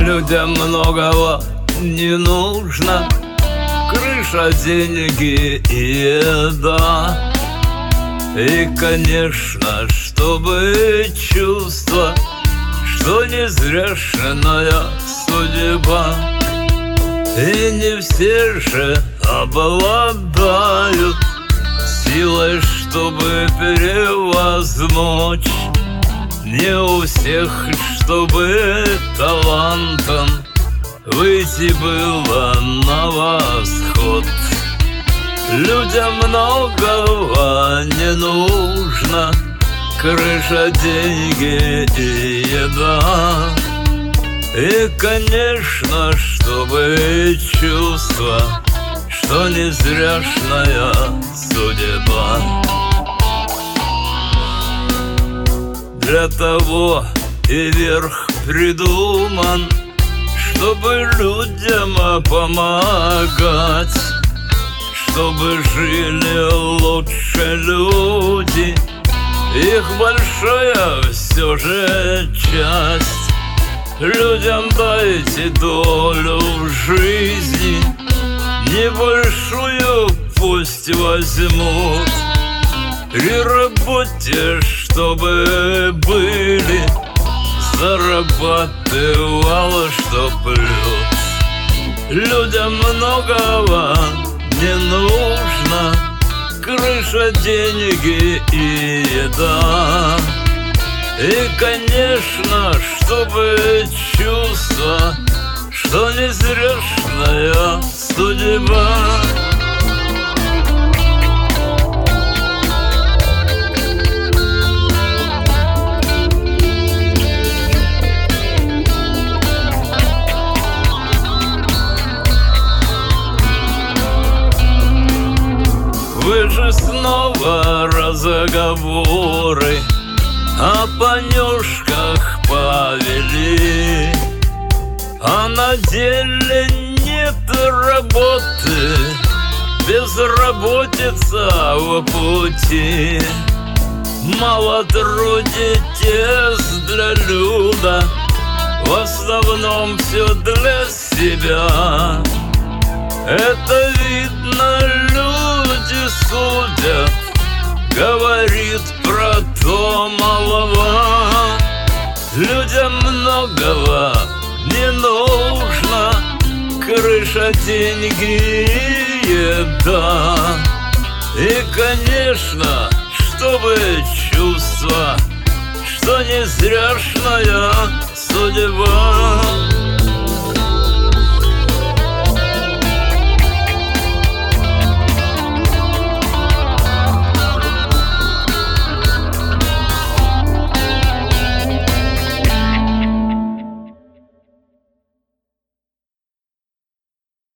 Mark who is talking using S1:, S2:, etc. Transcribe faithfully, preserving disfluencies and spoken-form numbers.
S1: Людям многого не нужно: крыша, деньги и еда. И, конечно, чтобы чувство, что незрешенная судьба. И не все же обладают силой, чтобы превозмочь. Не у всех, чтобы талантом выйти было на восход. Людям многого не нужно: крыша, деньги и еда. И, конечно, чтобы чувство, что незряшная судьба. Для того и верх придуман, чтобы людям помогать, чтобы жили лучше люди. Их большая все же часть. Людям дайте долю в жизни, небольшую пусть возьмут. При работе, чтобы были, зарабатывало, чтоб плюс. Людям многого не нужно: крыша, деньги и еда. И, конечно, чтобы чувство, что незрешная судьба. Вы же снова разговоры о понюшках повели, а на деле нет работы, безработица в пути. Мало трудитесь для люда, в основном все для себя. Это видно, люди судят, говорит про то малого. Людям многого не нужно: крыша, деньги и еда. И, конечно, чтобы чувство, что незряшная судьба.